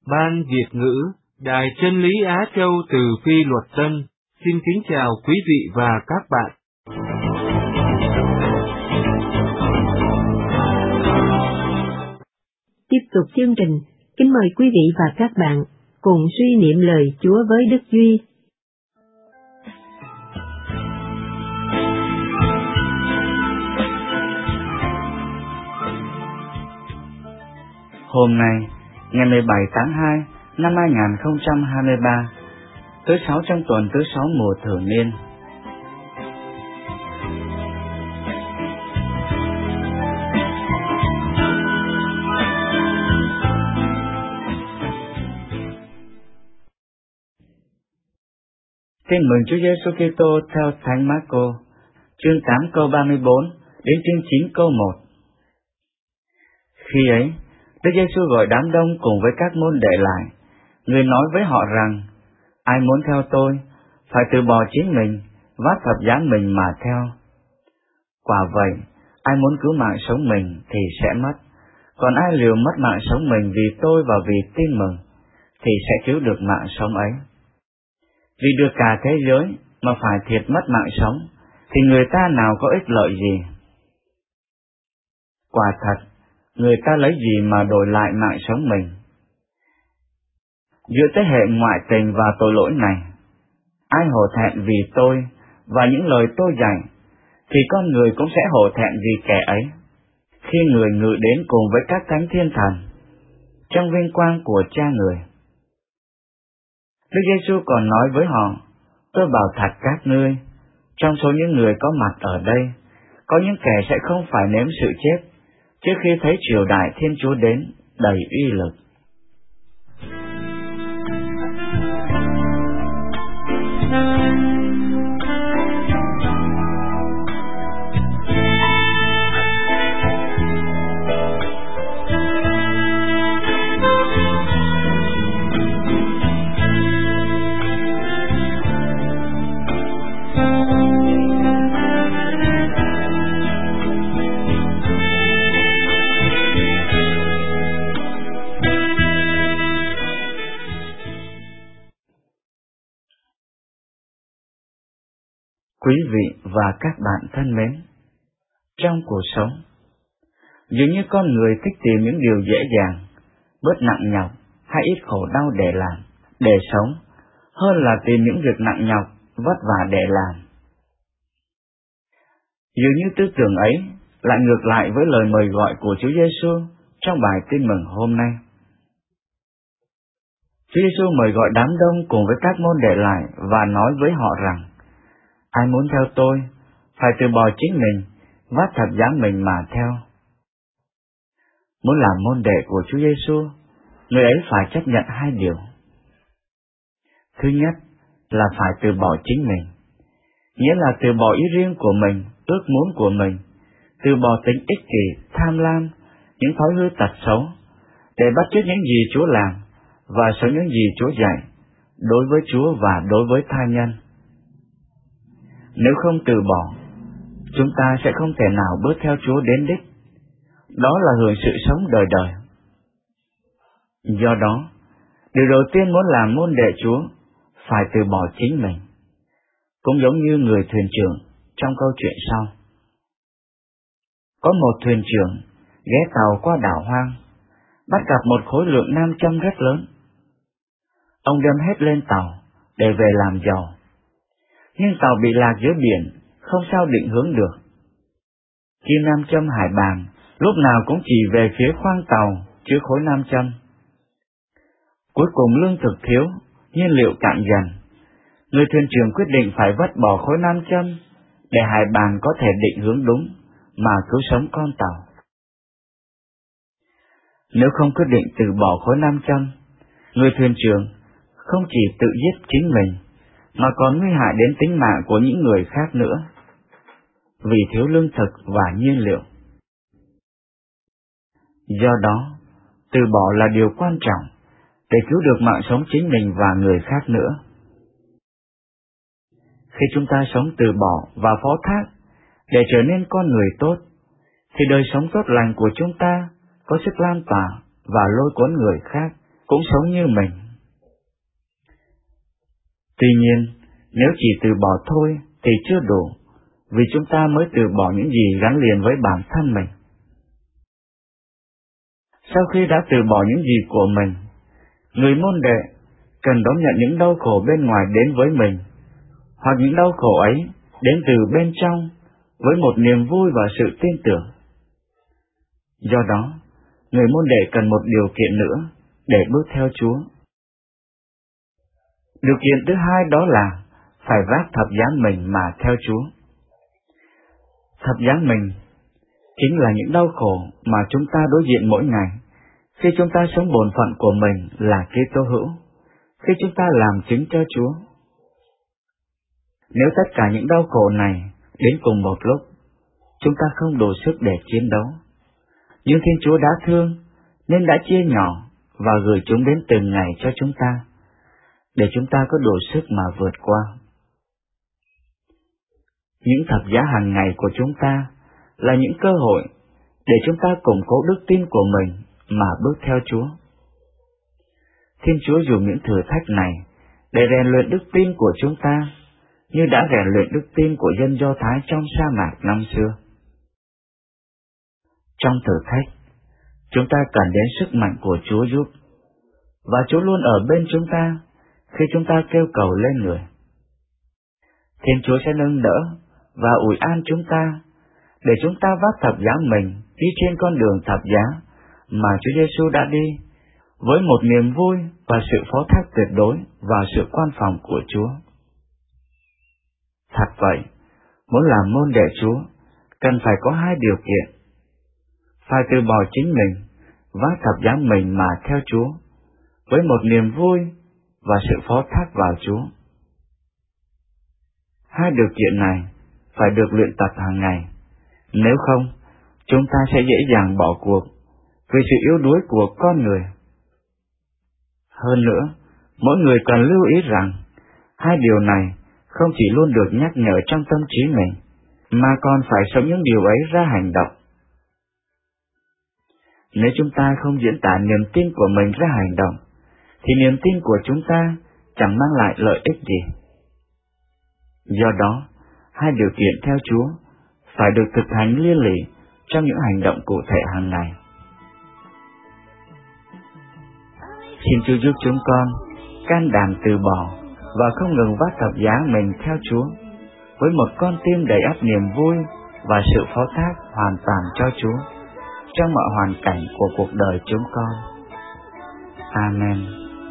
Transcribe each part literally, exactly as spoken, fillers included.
Ban Việt ngữ, Đài Chân lý Á Châu từ Phi Luật Tân, xin kính chào quý vị và các bạn. Tiếp tục chương trình, kính mời quý vị và các bạn cùng suy niệm lời Chúa với Đức Duy. Hôm nay, ngày mười bảy tháng hai năm hai nghìn không trăm hai mươi ba, thứ sáu trong tuần thứ sáu mùa thường niên. Tin mừng Chúa Giêsu Kitô theo Thánh Marco, chương tám câu ba mươi bốn đến chương chín câu một. Khi ấy, Đức Giêsu gọi đám đông cùng với các môn đệ lại. Người nói với họ rằng, ai muốn theo tôi, phải từ bỏ chính mình, vác thập giá mình mà theo. Quả vậy, ai muốn cứu mạng sống mình thì sẽ mất, còn ai liều mất mạng sống mình vì tôi và vì tin mừng, thì sẽ cứu được mạng sống ấy. Vì được cả thế giới mà phải thiệt mất mạng sống, thì người ta nào có ích lợi gì? Quả thật, người ta lấy gì mà đổi lại mạng sống mình? Giữa thế hệ ngoại tình và tội lỗi này, ai hổ thẹn vì tôi và những lời tôi dạy, thì con người cũng sẽ hổ thẹn vì kẻ ấy, khi người ngự đến cùng với các thánh thiên thần, trong vinh quang của Cha người. Đức Giêsu còn nói với họ, tôi bảo thật các ngươi, trong số những người có mặt ở đây, có những kẻ sẽ không phải nếm sự chết, trước khi thấy triều đại Thiên Chúa đến đầy uy lực. Quý vị và các bạn thân mến, trong cuộc sống, dường như con người thích tìm những điều dễ dàng, bớt nặng nhọc hay ít khổ đau để làm, để sống, hơn là tìm những việc nặng nhọc, vất vả để làm. Dường như tư tưởng ấy lại ngược lại với lời mời gọi của Chúa Giêsu trong bài tin mừng hôm nay. Chúa Giêsu mời gọi đám đông cùng với các môn đệ lại và nói với họ rằng, ai muốn theo tôi, phải từ bỏ chính mình, vác thập giá mình mà theo. Muốn làm môn đệ của Chúa Giêsu, người ấy phải chấp nhận hai điều. Thứ nhất là phải từ bỏ chính mình, nghĩa là từ bỏ ý riêng của mình, ước muốn của mình, từ bỏ tính ích kỷ, tham lam, những thói hư tật xấu, để bắt chước những gì Chúa làm và sống những gì Chúa dạy, đối với Chúa và đối với tha nhân. Nếu không từ bỏ, chúng ta sẽ không thể nào bước theo Chúa đến đích, đó là hưởng sự sống đời đời. Do đó, điều đầu tiên muốn làm môn đệ Chúa, phải từ bỏ chính mình, cũng giống như người thuyền trưởng trong câu chuyện sau. Có một thuyền trưởng ghé tàu qua đảo hoang, bắt gặp một khối lượng nam châm rất lớn. Ông đem hết lên tàu để về làm giàu, nhưng tàu bị lạc giữa biển, không sao định hướng được. Kim nam châm hải bàng lúc nào cũng chỉ về phía khoang tàu chứa khối nam châm. Cuối cùng lương thực thiếu, nhiên liệu cạn dần. Người thuyền trưởng quyết định phải vứt bỏ khối nam châm để hải bàng có thể định hướng đúng mà cứu sống con tàu. Nếu không quyết định từ bỏ khối nam châm, người thuyền trưởng không chỉ tự giết chính mình, mà còn nguy hại đến tính mạng của những người khác nữa, vì thiếu lương thực và nhiên liệu. Do đó, từ bỏ là điều quan trọng để cứu được mạng sống chính mình và người khác nữa. Khi chúng ta sống từ bỏ và phó thác để trở nên con người tốt, thì đời sống tốt lành của chúng ta có sức lan tỏa và lôi cuốn người khác cũng sống như mình. Tuy nhiên, nếu chỉ từ bỏ thôi thì chưa đủ, vì chúng ta mới từ bỏ những gì gắn liền với bản thân mình. Sau khi đã từ bỏ những gì của mình, người môn đệ cần đón nhận những đau khổ bên ngoài đến với mình, hoặc những đau khổ ấy đến từ bên trong với một niềm vui và sự tin tưởng. Do đó, người môn đệ cần một điều kiện nữa để bước theo Chúa. Điều kiện thứ hai đó là phải vác thập giá mình mà theo Chúa. Thập giá mình chính là những đau khổ mà chúng ta đối diện mỗi ngày khi chúng ta sống bổn phận của mình là Kitô hữu, khi chúng ta làm chứng cho Chúa. Nếu tất cả những đau khổ này đến cùng một lúc, chúng ta không đủ sức để chiến đấu. Nhưng Thiên Chúa đã thương nên đã chia nhỏ và gửi chúng đến từng ngày cho chúng ta, để chúng ta có đủ sức mà vượt qua. Những thập giá hàng ngày của chúng ta là những cơ hội để chúng ta củng cố đức tin của mình mà bước theo Chúa. Thiên Chúa dùng những thử thách này để rèn luyện đức tin của chúng ta, như đã rèn luyện đức tin của dân Do Thái trong sa mạc năm xưa. Trong thử thách, chúng ta cần đến sức mạnh của Chúa giúp, và Chúa luôn ở bên chúng ta khi chúng ta kêu cầu lên Người. Thiên Chúa sẽ nâng đỡ và ủi an chúng ta, để chúng ta vác thập giá mình đi trên con đường thập giá mà Chúa Giêsu đã đi, với một niềm vui và sự phó thác tuyệt đối vào sự quan phòng của Chúa. Thật vậy, muốn làm môn đệ Chúa, cần phải có hai điều kiện: phải từ bỏ chính mình, vác thập giá mình mà theo Chúa, với một niềm vui và sự phó thác vào Chúa. Hai điều kiện này phải được luyện tập hàng ngày, nếu không, chúng ta sẽ dễ dàng bỏ cuộc vì sự yếu đuối của con người. Hơn nữa, mỗi người cần lưu ý rằng, hai điều này không chỉ luôn được nhắc nhở trong tâm trí mình, mà còn phải sống những điều ấy ra hành động. Nếu chúng ta không diễn tả niềm tin của mình ra hành động, thì niềm tin của chúng ta chẳng mang lại lợi ích gì. Do đó, hai điều kiện theo Chúa phải được thực hành liên lỉ trong những hành động cụ thể hàng ngày. Xin Chúa giúp chúng con can đảm từ bỏ và không ngừng vác thập giá mình theo Chúa, với một con tim đầy ắp niềm vui và sự phó thác hoàn toàn cho Chúa trong mọi hoàn cảnh của cuộc đời chúng con. Amen.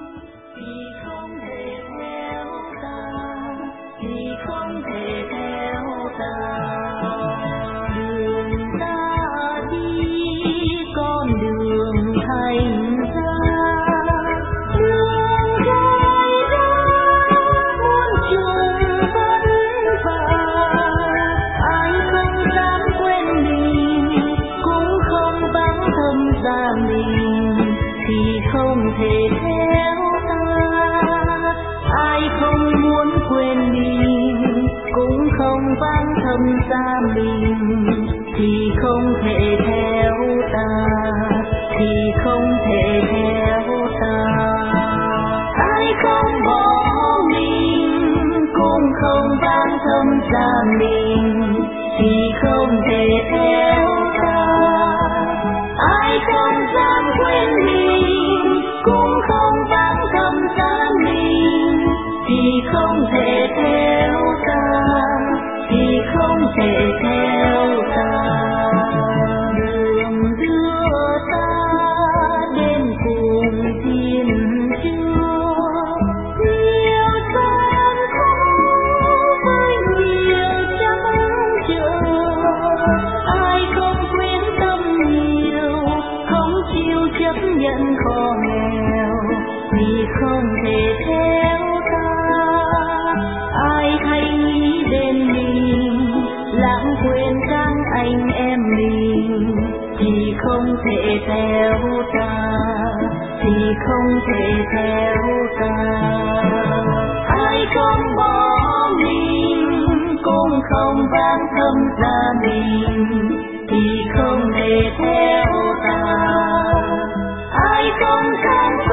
Xa mình thì không thể theo ta, thì không thể theo ta. Ai không bỏ mình cũng không van thâm xa mình thì không thể theo ta. Ai không dám quên mình cũng không van thâm xa mình thì không thể theo ta, thì không thể theo ta. Đường đưa ta đến cùng Thiên Chúa, nhiều gian khó với nhiều trắng trở. Ai không quyến tâm nhiều, không chịu chấp nhận khó nghèo thì không thể theo ta. Ai hay nghĩ đến mình, lãng quên các anh em mình thì không thể theo ta, thì không thể theo ta. Ai không bỏ mình cũng không van thâm gia mình thì không thể theo ta. Ai không dám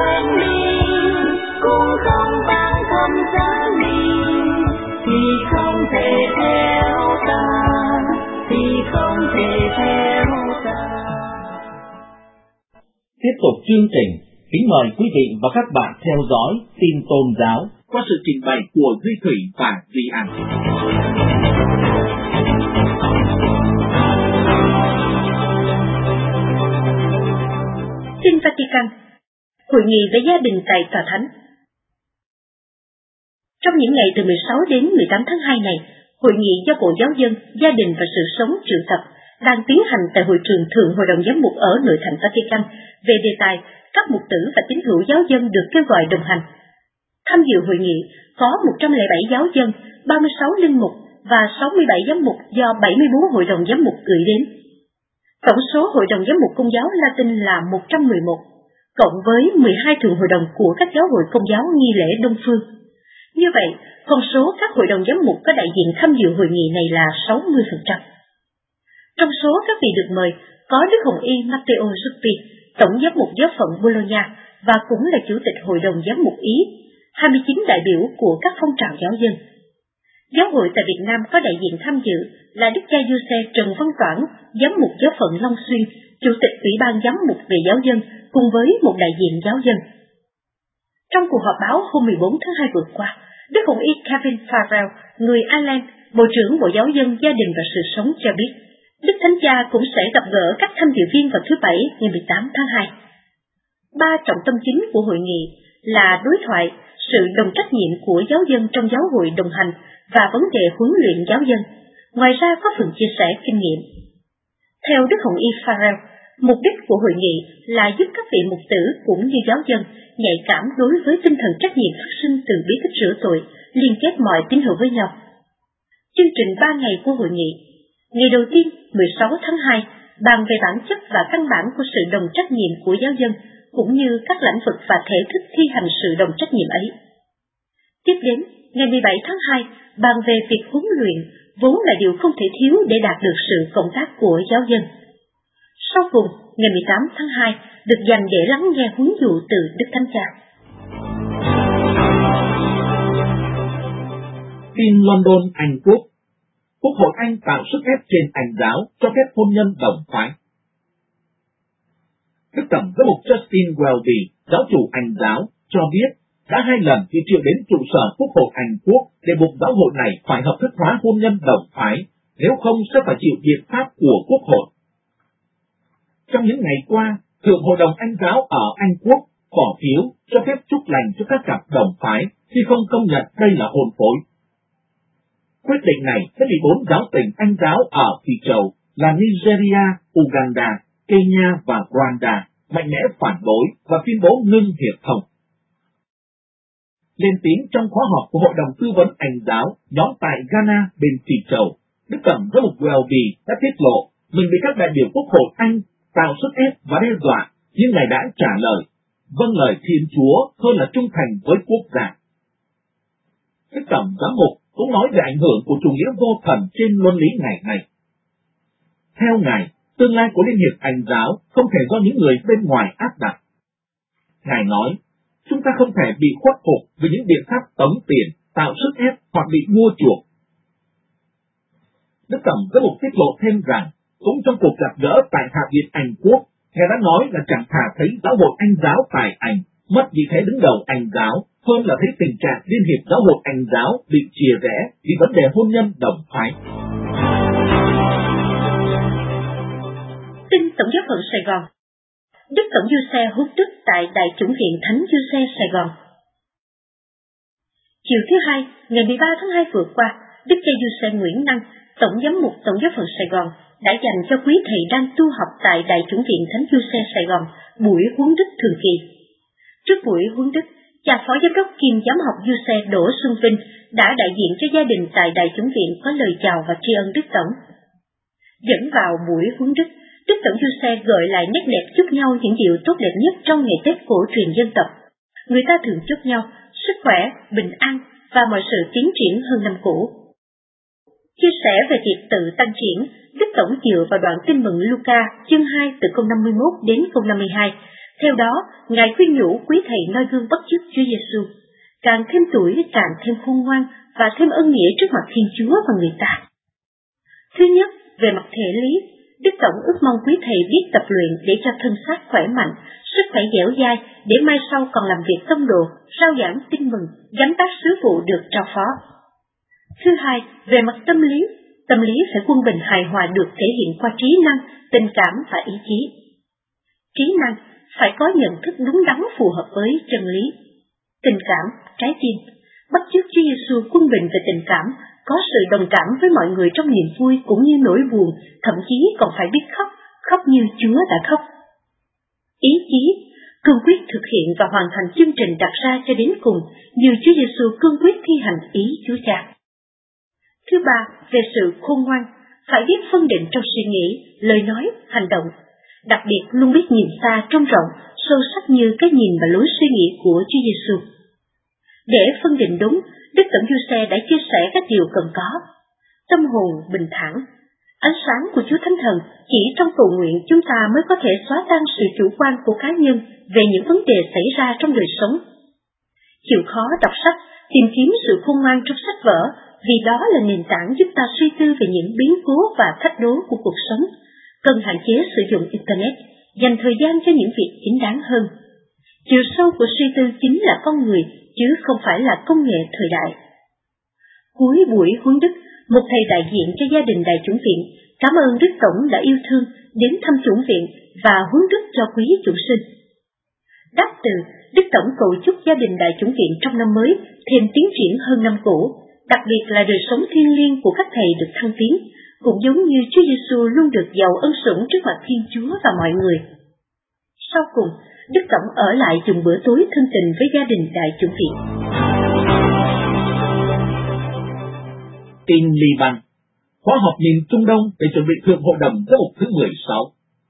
quên mình, cũng không bằng không xa mình, thì không thể theo ta, thì không thể theo ta. Tiếp tục chương trình, kính mời quý vị và các bạn theo dõi tin tôn giáo qua sự trình bày của Duy Thủy và Duy An. Tin Vatican, hội nghị về gia đình tại Tòa Thánh. Trong những ngày từ mười sáu đến mười tám tháng hai này, hội nghị do Bộ Giáo dân, Gia đình và Sự sống triệu tập đang tiến hành tại hội trường Thượng Hội đồng Giám mục ở nội thành Vatican về đề tài các mục tử và tín hữu giáo dân được kêu gọi đồng hành. Tham dự hội nghị có một trăm lẻ bảy giáo dân, ba mươi sáu linh mục và sáu mươi bảy giám mục do bảy mươi bốn hội đồng giám mục gửi đến. Tổng số hội đồng giám mục Công giáo Latin là một trăm mười một, cộng với mười hai thượng hội đồng của các giáo hội Công giáo nghi lễ Đông phương. Như vậy, con số các hội đồng giám mục có đại diện tham dự hội nghị này là sáu mươi phần trăm. Trong số các vị được mời có Đức Hồng Y Matteo Zuppi, Tổng giám mục giáo phận Bologna và cũng là Chủ tịch Hội đồng Giám mục Ý, hai mươi chín đại biểu của các phong trào giáo dân. Giáo hội tại Việt Nam có đại diện tham dự là Đức cha Giuse Trần Văn Toản, giám mục giáo phận Long Xuyên, Chủ tịch Ủy ban Giám mục về giáo dân cùng với một đại diện giáo dân. Trong cuộc họp báo hôm mười bốn tháng hai vừa qua, Đức Hồng Y Kevin Farrell, người Ireland, Bộ trưởng Bộ Giáo dân, Gia đình và Sự sống cho biết, Đức Thánh Cha cũng sẽ gặp gỡ các tham dự viên vào thứ Bảy ngày mười tám tháng hai. Ba trọng tâm chính của hội nghị là đối thoại, sự đồng trách nhiệm của giáo dân trong giáo hội đồng hành và vấn đề huấn luyện giáo dân. Ngoài ra có phần chia sẻ kinh nghiệm. Theo Đức Hồng Y Farrell, mục đích của hội nghị là giúp các vị mục tử cũng như giáo dân nhạy cảm đối với tinh thần trách nhiệm phát sinh từ bí tích rửa tội, liên kết mọi tín hữu với nhau. Chương trình ba ngày của hội nghị. Ngày đầu tiên, mười sáu tháng hai, bàn về bản chất và căn bản của sự đồng trách nhiệm của giáo dân, cũng như các lĩnh vực và thể thức thi hành sự đồng trách nhiệm ấy. Tiếp đến, ngày mười bảy tháng hai, bàn về việc huấn luyện, vốn là điều không thể thiếu để đạt được sự cộng tác của giáo dân. Sau cùng, ngày mười tám tháng hai, được dành để lắng nghe huấn dụ từ Đức Thánh Cha. Tin London, Anh Quốc. Quốc hội Anh tạo sức ép trên Anh giáo cho phép hôn nhân đồng phái. Đức Tổng giám mục Justin Welby, giáo chủ Anh giáo, cho biết đã hai lần bị triệu đến trụ sở Quốc hội Anh Quốc để buộc giáo hội này phải hợp thức hóa hôn nhân đồng phái, nếu không sẽ phải chịu biện pháp của Quốc hội. Trong những ngày qua, Thượng Hội đồng Anh giáo ở Anh Quốc bỏ phiếu cho phép chúc lành cho các cặp đồng phái khi không công nhận đây là hôn phối. Quyết định này sẽ bị bốn giáo tỉnh Anh giáo ở Phi Châu là Nigeria, Uganda, Kenya và Rwanda mạnh mẽ phản đối và tuyên bố ngưng hiệp thông. Lên tiếng trong khóa họp của Hội đồng Tư vấn Anh giáo nhóm tại Ghana bên Phi Châu, Đức Tổng giám mục Welby đã tiết lộ mình bị các đại biểu Quốc hội Anh tạo sức ép và đe dọa, nhưng Ngài đã trả lời, vâng lời Thiên Chúa hơn là trung thành với quốc gia. Đức Tổng giám mục cũng nói về ảnh hưởng của chủ nghĩa vô thần trên luân lý ngày nay. Theo Ngài, tương lai của Liên hiệp Anh giáo không thể do những người bên ngoài áp đặt. Ngài nói, chúng ta không thể bị khuất phục với những biện pháp tống tiền, tạo sức ép hoặc bị mua chuộc. Đức Tổng giám mục tiết lộ thêm rằng, cũng trong cuộc gặp gỡ tại Hạ viện Anh Quốc, Ngài đã nói là chẳng thà thấy giáo hội Anh giáo tại Anh mất vị thế đứng đầu Anh giáo hơn là thấy tình trạng Liên hiệp giáo hội Anh giáo bị chia rẽ vì vấn đề hôn nhân đồng phái. Tin Tổng giáo phận Sài Gòn. Đức Tổng Giuse hút đức tại Đại chủng viện Thánh Giuse Sài Gòn. Chiều thứ Hai, ngày mười ba tháng hai vừa qua, Đức cha Giuse Nguyễn Năng, Tổng giám mục Tổng giáo phận Sài Gòn đã dành cho quý thầy đang tu học tại Đại chủng viện Thánh Giuse Sài Gòn buổi huấn đức thường kỳ. Trước buổi huấn đức, cha phó giám đốc kiêm giám học Giuse Đỗ Xuân Vinh đã đại diện cho gia đình tại Đại chủng viện có lời chào và tri ân Đức Tổng. Dẫn vào buổi huấn đức, Đức Tổng Giuse gợi lại nét đẹp chúc nhau những điều tốt đẹp nhất trong ngày Tết cổ truyền dân tộc. Người ta thường chúc nhau sức khỏe, bình an và mọi sự tiến triển hơn năm cũ. Chia sẻ về việc tự tăng triển, Đức Tổng dựa vào đoạn tin mừng Luca chương hai từ câu năm mươi mốt đến câu năm mươi hai, Theo đó, Ngài khuyên nhủ quý thầy noi gương bắt chước Chúa Giêsu, càng thêm tuổi càng thêm khôn ngoan và thêm ân nghĩa trước mặt Thiên Chúa và người ta. Thứ nhất, về mặt thể lý, Đức Tổng ước mong quý thầy biết tập luyện để cho thân xác khỏe mạnh, sức khỏe dẻo dai để mai sau còn làm việc tông đồ, rao giảng tin mừng, gánh tác sứ vụ được trao phó. Thứ hai, về mặt tâm lý, tâm lý phải quân bình hài hòa được thể hiện qua trí năng, tình cảm và ý chí. Trí năng phải có nhận thức đúng đắn phù hợp với chân lý. Tình cảm, trái tim, bắt chước Chúa Giêsu quân bình về tình cảm, có sự đồng cảm với mọi người trong niềm vui cũng như nỗi buồn, thậm chí còn phải biết khóc, khóc như Chúa đã khóc. Ý chí, cương quyết thực hiện và hoàn thành chương trình đặt ra cho đến cùng, như Chúa Giêsu cương quyết thi hành ý Chúa Cha. Thứ ba, về sự khôn ngoan, phải biết phân định trong suy nghĩ, lời nói, hành động, đặc biệt luôn biết nhìn xa trông rộng, sâu sắc như cái nhìn và lối suy nghĩ của Chúa Giêsu. Để phân định đúng, Đức Tổng Giuse đã chia sẻ các điều cần có. Tâm hồn bình thản, ánh sáng của Chúa Thánh Thần, chỉ trong cầu nguyện chúng ta mới có thể xóa tan sự chủ quan của cá nhân về những vấn đề xảy ra trong đời sống. Chịu khó đọc sách, tìm kiếm sự khôn ngoan trong sách vở, vì đó là nền tảng giúp ta suy tư về những biến cố và thách đố của cuộc sống. Cần hạn chế sử dụng Internet, dành thời gian cho những việc chính đáng hơn. Chiều sâu của suy tư chính là con người, chứ không phải là công nghệ thời đại. Cuối buổi huấn đức, một thầy đại diện cho gia đình Đại chủng viện cảm ơn Đức Tổng đã yêu thương đến thăm chủng viện và huấn đức cho quý chủng sinh. Đáp từ, Đức Tổng cầu chúc gia đình Đại chủng viện trong năm mới thêm tiến triển hơn năm cũ, đặc biệt là đời sống thiêng liêng của các thầy được thăng tiến, cũng giống như Chúa Giêsu luôn được giàu ân sủng trước mặt Thiên Chúa và mọi người. Sau cùng, Đức Tổng ở lại dùng bữa tối thân tình với gia đình Đại chủng viện. Tin Liban, khóa họp miền Trung Đông để chuẩn bị Thượng Hội đồng Giám mục thứ mười sáu.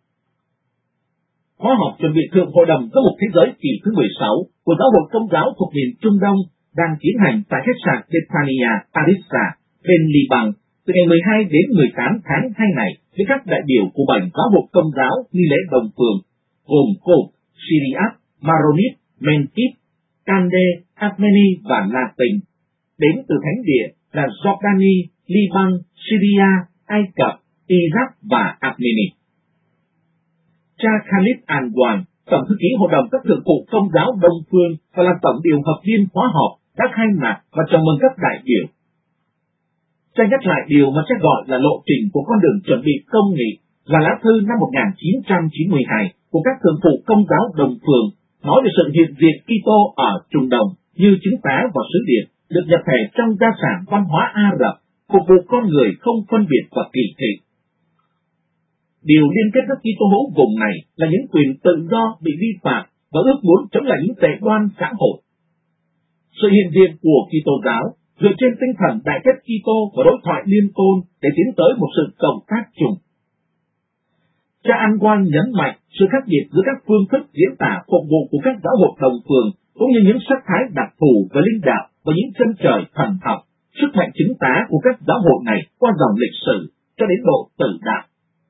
Khóa họp chuẩn bị Thượng Hội đồng Giám mục Thế giới kỳ thứ mười sáu của Giáo hội Công giáo thuộc miền Trung Đông đang tiến hành tại khách sạn Bethania, Arisa, bên Liban, từ ngày mười hai đến mười tám tháng hai này với các đại biểu của bảy giáo hội Công giáo nghi lễ đồng phường, gồm Coph, Syriac, Maronit, Mentit, Kande, Armeni và Latin, đến từ thánh địa là Jordani, Liban, Syria, Ai Cập, Iraq và Armenia. Cha Khalid Anwan, Tổng thư ký Hội đồng các thượng phụ Công giáo Đông phương và là tổng điều hợp viên khóa họp, đã khai mạc và chào mừng các đại biểu. Cha nhắc lại điều mà cha gọi là lộ trình của con đường chuẩn bị công nghị và lá thư năm một nghìn chín trăm chín mươi hai của các thượng phụ Công giáo Đông phương nói về sự hiện diện Kitô ở Trung Đông như chứng tá và sứ điệp được nhập thể trong gia sản văn hóa Ả Rập, phục vụ con người không phân biệt và kỳ thị. Điều liên kết các Kitô hữu vùng này là những quyền tự do bị vi phạm và ước muốn chống lại những tệ đoan xã hội. Sự hiện diện của Kitô giáo dựa trên tinh thần đại kết Kitô và đối thoại liên tôn để tiến tới một sự cộng tác chung. Cha Anwan nhấn mạnh sự khác biệt giữa các phương thức diễn tả phục vụ của các giáo hội đồng phường cũng như những sắc thái đặc thù về linh đạo và những chân trời thần học, sức mạnh chứng tá của các giáo hội này qua dòng lịch sử cho đến độ tử đạo.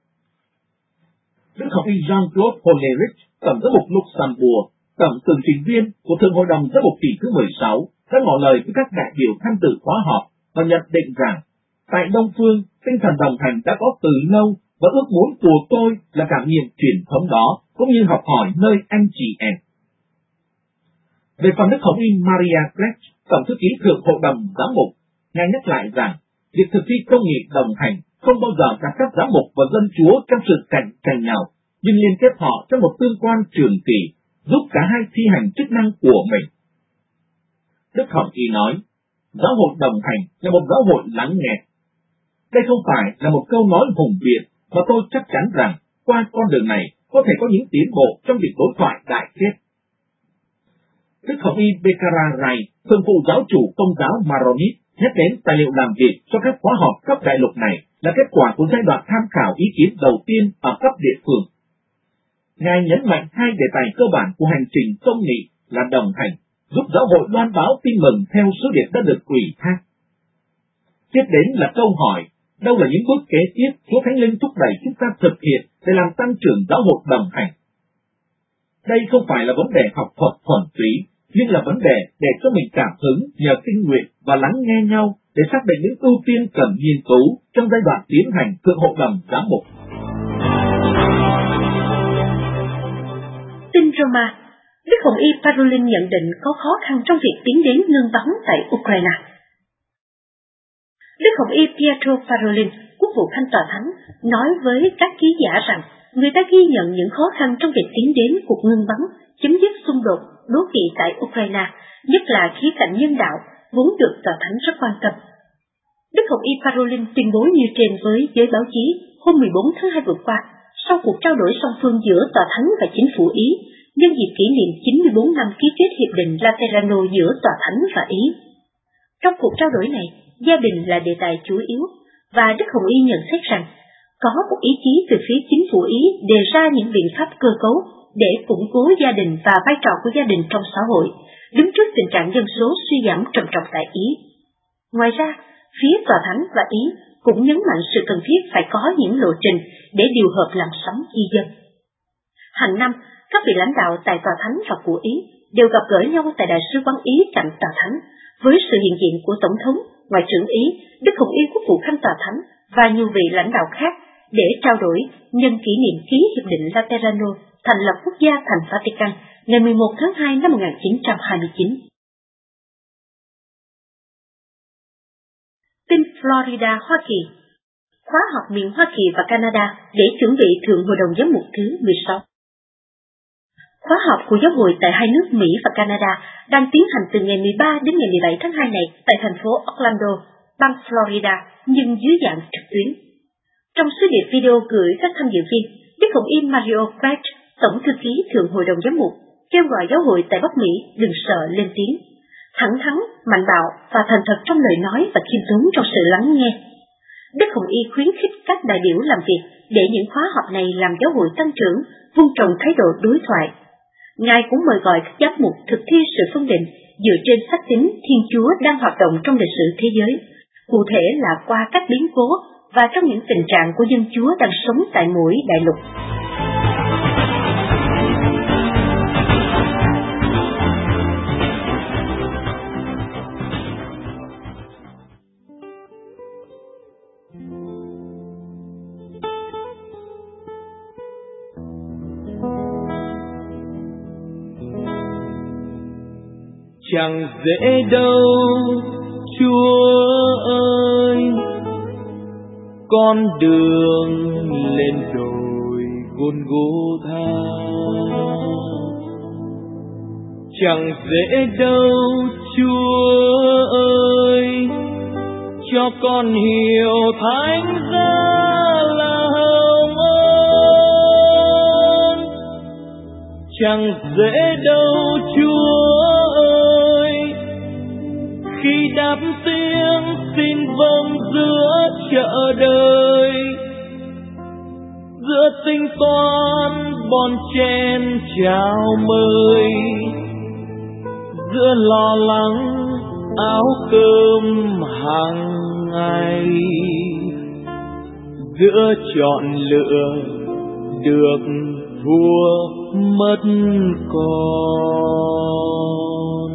Đức học y Jean-Claude Hollerich, Tổng giám mục Luxembourg, Tổng tường trình viên của Thượng Hội đồng Giám mục kỳ thứ mười sáu, đã ngỏ lời với các đại biểu tham dự khóa họp và nhận định rằng, tại Đông Phương, tinh thần đồng hành đã có từ lâu và ước muốn của tôi là cảm nghiệm truyền thống đó, cũng như học hỏi nơi anh chị em. Về phần Đức Hồng y Maria Grech, Tổng thư ký Thượng Hội đồng Giám mục, Ngài nhắc lại rằng, việc thực thi công nghị đồng hành không bao giờ đặt các giám mục và dân Chúa trong sự cạnh tranh nhau, nhưng liên kết họ trong một tương quan trường kỳ, giúp cả hai thi hành chức năng của mình. Đức Hồng y nói, giáo hội đồng hành là một giáo hội lắng nghe. Đây không phải là một câu nói hùng biện, mà tôi chắc chắn rằng qua con đường này có thể có những tiến bộ trong việc đối thoại đại kết. Đức Hồng y Bekara Rai, Thượng phụ giáo chủ Công giáo Maronit, nhắc đến tài liệu làm việc cho các khóa họp cấp đại lục này là kết quả của giai đoạn tham khảo ý kiến đầu tiên ở cấp địa phương. Ngài nhấn mạnh hai đề tài cơ bản của hành trình công nghị là đồng hành, giúp giáo hội loan báo tin mừng theo sứ điệp đã được ủy thác. Tiếp đến là câu hỏi, đâu là những bước kế tiếp Chúa Thánh Linh thúc đẩy chúng ta thực hiện để làm tăng trưởng giáo hội đồng hành? Đây không phải là vấn đề học thuật thuần túy, nhưng là vấn đề để cho mình cảm hứng nhờ kinh nguyện và lắng nghe nhau để xác định những ưu tiên cần nghiên cứu trong giai đoạn tiến hành Thượng Hội đồng Giám mục. Tin Roma, Đức Hồng Y Parolin nhận định có khó khăn trong việc tiến đến ngưng bắn tại Ukraine. Đức Hồng Y Pietro Parolin, quốc vụ Khanh Tòa Thánh, nói với các ký giả rằng người ta ghi nhận những khó khăn trong việc tiến đến cuộc ngưng bắn, chấm dứt xung đột, đố kỵ tại Ukraine, nhất là khía cạnh nhân đạo, vốn được Tòa Thánh rất quan tâm. Đức Hồng Y Parolin tuyên bố như trên với giới báo chí hôm mười bốn tháng hai vừa qua, sau cuộc trao đổi song phương giữa Tòa Thánh và chính phủ Ý, nhân dịp kỷ niệm chín mươi bốn năm ký kết Hiệp định Laterano giữa Tòa Thánh và Ý. Trong cuộc trao đổi này, gia đình là đề tài chủ yếu, và Đức Hồng Y nhận xét rằng có một ý chí từ phía chính phủ Ý đề ra những biện pháp cơ cấu để củng cố gia đình và vai trò của gia đình trong xã hội, đứng trước tình trạng dân số suy giảm trầm trọng tại Ý. Ngoài ra, phía Tòa Thánh và Ý cũng nhấn mạnh sự cần thiết phải có những lộ trình để điều hợp làn sóng di dân. Hàng năm, các vị lãnh đạo tại Tòa Thánh và của Ý đều gặp gỡ nhau tại Đại sứ quán Ý cạnh Tòa Thánh, với sự hiện diện của Tổng thống, Ngoại trưởng Ý, Đức Hồng Y Quốc vụ Khanh Tòa Thánh và nhiều vị lãnh đạo khác để trao đổi nhân kỷ niệm ký Hiệp định Laterano thành lập quốc gia thành Vatican ngày mười một tháng hai năm một nghìn chín trăm hai mươi chín. Tin Florida, Hoa Kỳ. Khóa học miền Hoa Kỳ và Canada để chuẩn bị Thượng Hội đồng Giám mục thứ mười sáu. Khóa học của giáo hội tại hai nước Mỹ và Canada đang tiến hành từ ngày mười ba đến ngày mười bảy tháng hai này tại thành phố Orlando, bang Florida, nhưng dưới dạng trực tuyến. Trong sứ điệp video gửi các tham dự viên, Đức Hồng Y Mario Craig, Tổng thư ký Thượng Hội đồng Giám mục, kêu gọi giáo hội tại Bắc Mỹ đừng sợ lên tiếng, thẳng thắn, mạnh bạo và thành thật trong lời nói và khiêm tốn trong sự lắng nghe. Đức Hồng Y khuyến khích các đại biểu làm việc để những khóa học này làm giáo hội tăng trưởng, vun trồng thái độ đối thoại. Ngài cũng mời gọi các giám mục thực thi sự phân định dựa trên xác tín Thiên Chúa đang hoạt động trong lịch sử thế giới, cụ thể là qua các biến cố và trong những tình trạng của dân Chúa đang sống tại mỗi đại lục. Chẳng dễ đâu, Chúa ơi, con đường lên đồi Golgotha. Chẳng dễ đâu, Chúa ơi, cho con hiểu thánh giá là hồng ân. Chẳng dễ đâu, Chúa khi đáp tiếng xin vâng giữa chợ đời, giữa tính toán bon chen chào mời, giữa lo lắng áo cơm hàng ngày, giữa chọn lựa được thua mất con.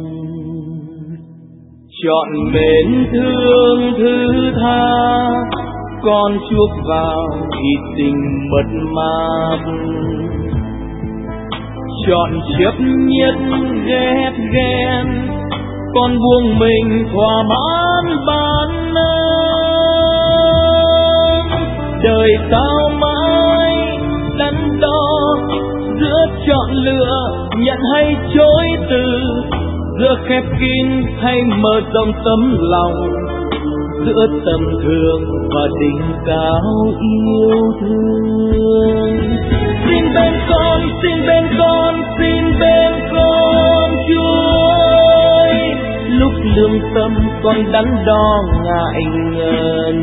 Chọn mến thương thứ tha, con chuốc vào hy sinh mất mát. Chọn chấp nhất ghét ghen, con buông mình thỏa mãn bản năng. Đời sao mãi đắn đo giữa chọn lựa nhận hay chối từ, giữa khép kín hay mở rộng tấm lòng, giữa tầm thường và đỉnh cao yêu thương. Xin bên con, xin bên con, xin bên con Chúa ơi, lúc lương tâm con đắn đo ngại ngần.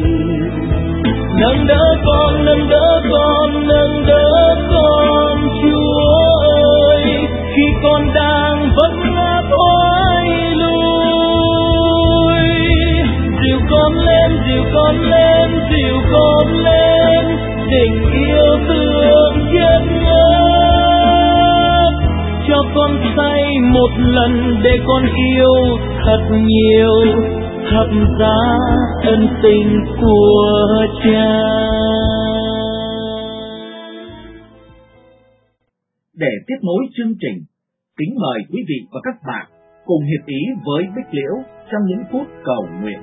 Nâng đỡ con, nâng đỡ con, nâng đỡ con Chúa ơi, khi con đang vấp ngã thoái lui. Dìu con lên, dìu con lên, dìu con lên, tình yêu thương chân ngân. lần để con yêu thật nhiều, thắp giá ân tình của cha. Để tiếp nối chương trình, kính mời quý vị và các bạn cùng hiệp ý với Bích Liễu trong những phút cầu nguyện.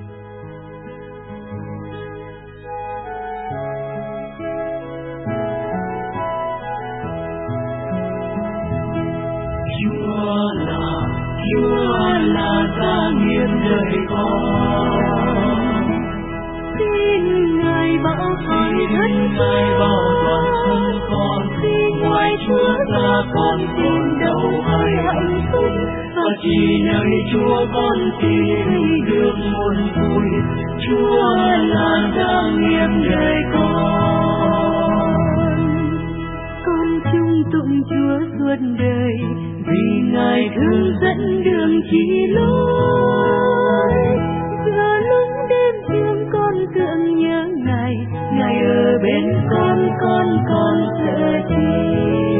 Chúa là, Chúa là gia nghiệp đời con. Xin Ngài bảo con thân Ngài bảo toàn thân con, ngoài Chúa ra con còn đâu ai hạnh phúc, và chỉ nơi Chúa con tìm được nguồn vui. Chúa là gia nghiệp đời con. Con chung tụng Chúa suốt đời, Vì Ngài hướng dẫn đường chỉ lối. giữa lúc đêm thương con tưởng nhớ Ngài, Ngài ở bên con, con con sợ chi.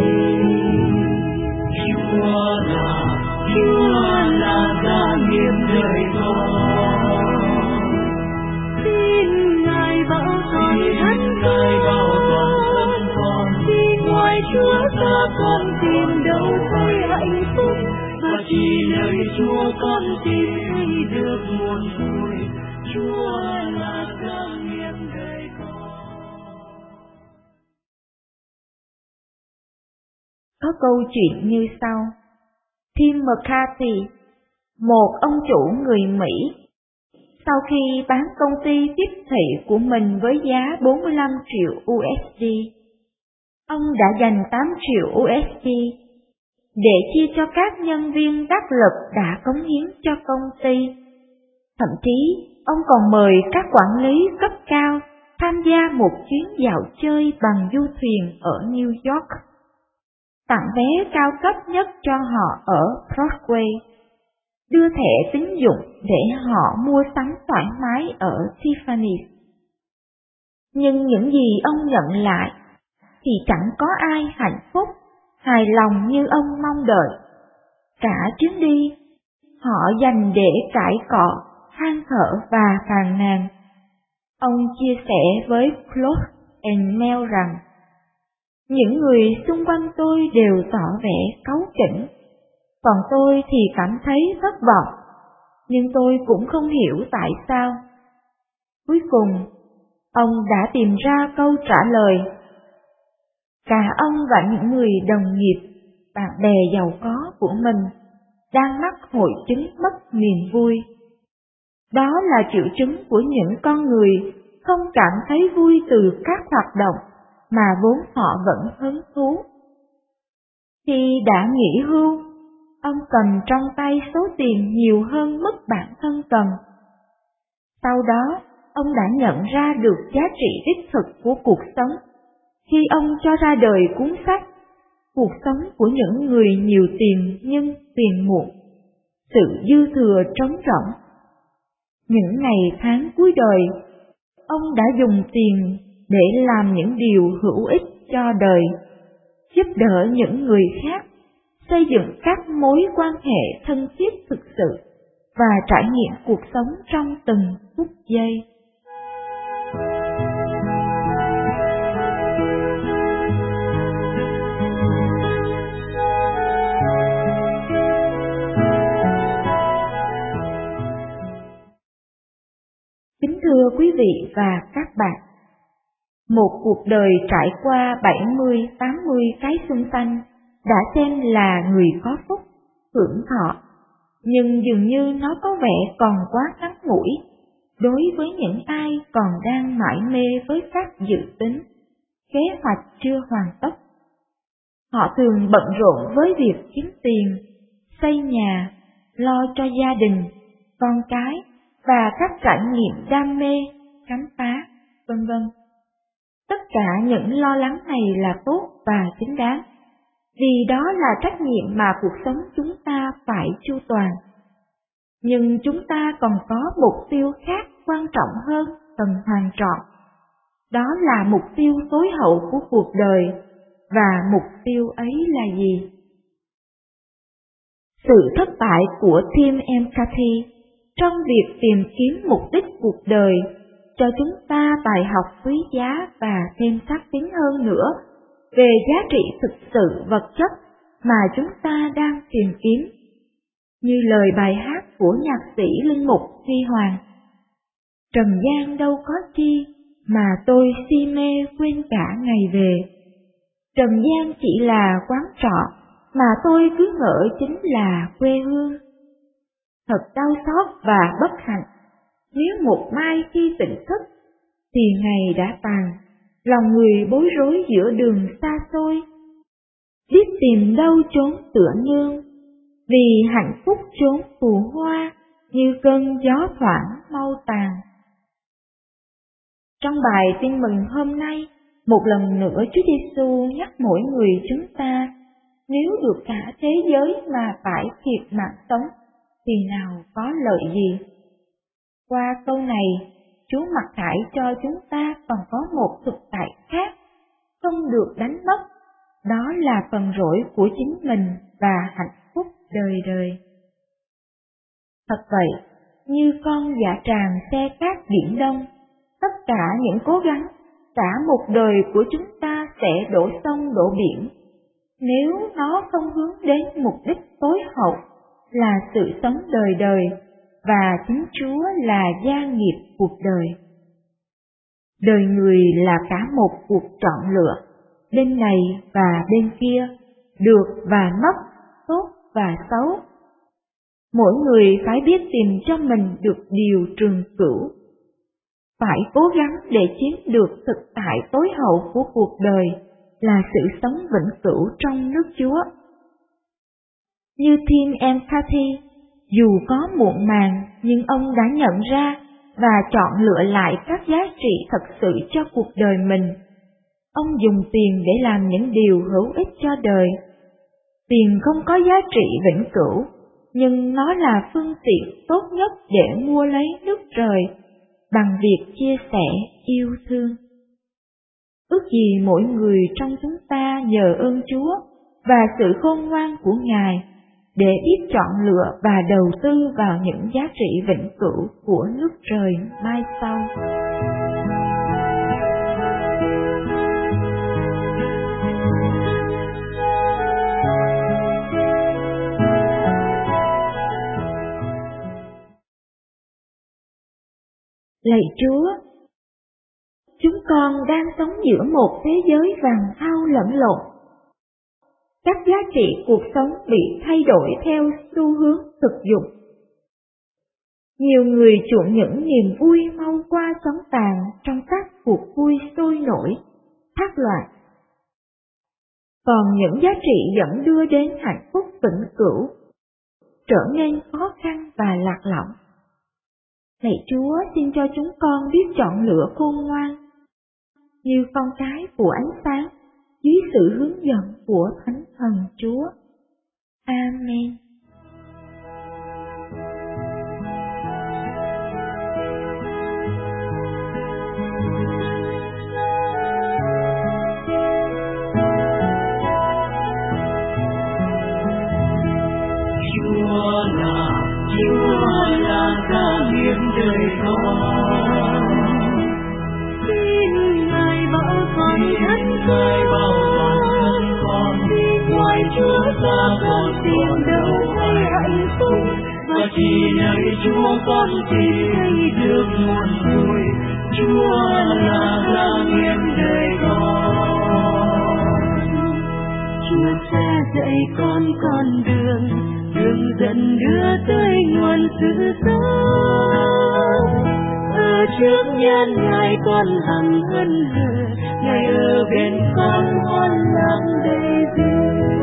Chúa là, Chúa là gia nghiệp đời con. xin Ngài bảo con thân Ngài bảo toàn thân con, ngoài Chúa ra con tìm đâu thấy hạnh phúc, và chỉ nơi Chúa con tìm được nguồn vui. Chúa là gia nghiệp đời con. Có câu chuyện như sau. Tim McCarthy, một ông chủ người Mỹ, sau khi bán công ty tiếp thị của mình với giá bốn mươi lăm triệu u ét đê, ông đã dành tám triệu u ét đê để chia cho các nhân viên đắc lực đã cống hiến cho công ty. Thậm chí, ông còn mời các quản lý cấp cao tham gia một chuyến dạo chơi bằng du thuyền ở New York, tặng vé cao cấp nhất cho họ ở Broadway, đưa thẻ tín dụng để họ mua sắm thoải mái ở Tiffany's. Nhưng những gì ông nhận lại thì chẳng có ai hạnh phúc, hài lòng như ông mong đợi. Cả chuyến đi, họ dành để cãi cọ, than thở và phàn nàn. Ông chia sẻ với Close and Mail rằng, những người xung quanh tôi đều tỏ vẻ cáu kỉnh, còn tôi thì cảm thấy thất vọng, nhưng tôi cũng không hiểu tại sao. Cuối cùng, ông đã tìm ra câu trả lời. Cả ông và những người đồng nghiệp, bạn bè giàu có của mình đang mắc hội chứng mất niềm vui. Đó là triệu chứng của những con người không cảm thấy vui từ các hoạt động mà vốn họ vẫn hứng thú. Khi đã nghỉ hưu, ông cầm trong tay số tiền nhiều hơn mức bản thân cần. Sau đó, ông đã nhận ra được giá trị đích thực của cuộc sống khi ông cho ra đời cuốn sách Cuộc sống của những người nhiều tiền nhưng phiền muộn, sự dư thừa trống rỗng. Những ngày tháng cuối đời, ông đã dùng tiền để làm những điều hữu ích cho đời, giúp đỡ những người khác, xây dựng các mối quan hệ thân thiết thực sự và trải nghiệm cuộc sống trong từng phút giây. Kính thưa quý vị và các bạn, một cuộc đời trải qua bảy mươi tám mươi cái xuân xanh đã xem là người có phúc, hưởng thọ, nhưng dường như nó có vẻ còn quá ngắn ngủi đối với những ai còn đang mải mê với các dự tính, kế hoạch chưa hoàn tất. Họ thường bận rộn với việc kiếm tiền, xây nhà, lo cho gia đình, con cái và các trải nghiệm đam mê, khám phá, vân vân. Tất cả những lo lắng này là tốt và chính đáng, vì đó là trách nhiệm mà cuộc sống chúng ta phải chu toàn. Nhưng chúng ta còn có mục tiêu khác quan trọng hơn cần hoàn trọn. Đó là mục tiêu tối hậu của cuộc đời, và mục tiêu ấy là gì? Sự thất bại của Tim Empathy trong việc tìm kiếm mục đích cuộc đời cho chúng ta bài học quý giá và thêm xác tín hơn nữa về giá trị thực sự vật chất mà chúng ta đang tìm kiếm. Như lời bài hát của nhạc sĩ linh mục Huy Hoàng: trần gian đâu có chi mà tôi si mê quên cả ngày về. Trần gian chỉ là quán trọ mà tôi cứ ngỡ chính là quê hương. Thật đau xót và bất hạnh, nếu một mai khi tỉnh thức thì ngày đã tàn, lòng người bối rối giữa đường xa xôi. Biết tìm đâu trốn tựa nương, vì hạnh phúc trốn phù hoa, như cơn gió thoảng mau tàn. Trong bài tin mừng hôm nay, một lần nữa Chúa Giêsu nhắc mỗi người chúng ta, nếu được cả thế giới mà phải thiệt mạng sống, thì nào có lợi gì. Qua câu này, Chúa mặc khải cho chúng ta còn có một thực tại khác, không được đánh mất, đó là phần rỗi của chính mình và hạnh phúc đời đời. Thật vậy, như con dạ tràng xe cát biển Đông, tất cả những cố gắng, cả một đời của chúng ta sẽ đổ sông đổ biển, nếu nó không hướng đến mục đích tối hậu là sự sống đời đời và chính Chúa là gia nghiệp cuộc đời. Đời người là cả một cuộc chọn lựa, bên này và bên kia, được và mất, tốt và xấu. Mỗi người phải biết tìm cho mình được điều trường cửu, phải cố gắng để chiếm được thực tại tối hậu của cuộc đời là sự sống vĩnh cửu trong nước Chúa. Như Tim Empathy, dù có muộn màng nhưng ông đã nhận ra và chọn lựa lại các giá trị thật sự cho cuộc đời mình. Ông dùng tiền để làm những điều hữu ích cho đời. Tiền không có giá trị vĩnh cửu, nhưng nó là phương tiện tốt nhất để mua lấy nước trời bằng việc chia sẻ yêu thương. Ước gì mỗi người trong chúng ta nhờ ơn Chúa và sự khôn ngoan của Ngài để biết chọn lựa và đầu tư vào những giá trị vĩnh cửu của nước trời mai sau. Lạy Chúa, chúng con đang sống giữa một thế giới vàng thau lẫn lộn. Các giá trị cuộc sống bị thay đổi theo xu hướng thực dụng. Nhiều người chuộng những niềm vui mau qua chóng tàn trong các cuộc vui sôi nổi, thác loạn. Còn những giá trị dẫn đưa đến hạnh phúc vĩnh cửu trở nên khó khăn và lạc lõng. Lạy Chúa, xin cho chúng con biết chọn lựa khôn ngoan, như con cái của ánh sáng, dưới sự hướng dẫn của Thánh Thần Chúa. Amen. Chúa là, Chúa là gia nghiệp đời con. Xin Ngài bảo con thân Ngài bảo con thân con, ngoài Chúa ra con tìm đâu hay hạnh phúc, và chỉ nơi Chúa con tìm thấy được nguồn vui. Chúa là gia nghiệp đời con. Chúa sẽ dạy con con đường, đường dẫn đưa tới nguồn sự sống. Ở trước nhân Ngài con hằng hân hờ, Ngài ở bên con hoan lạc đầy duyên.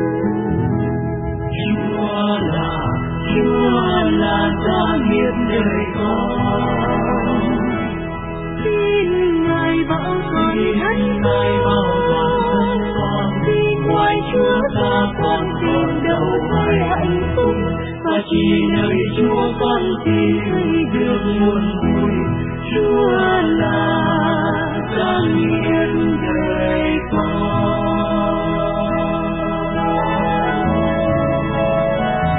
Chúa là, Chúa là gia nghiệp đời con. Xin Ngài bảo con thân Ngài bảo con thân con, ngoài Chúa ra con tìm đâu hay hạnh phúc, và chỉ nơi Chúa con tìm thấy được nguồn vui. Chúa là gia nghiệp đời con.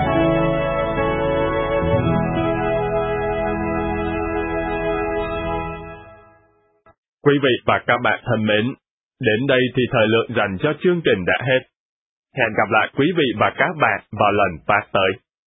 Quý vị và các bạn thân mến, đến đây thì thời lượng dành cho chương trình đã hết. Hẹn gặp lại quý vị và các bạn vào lần phát tới.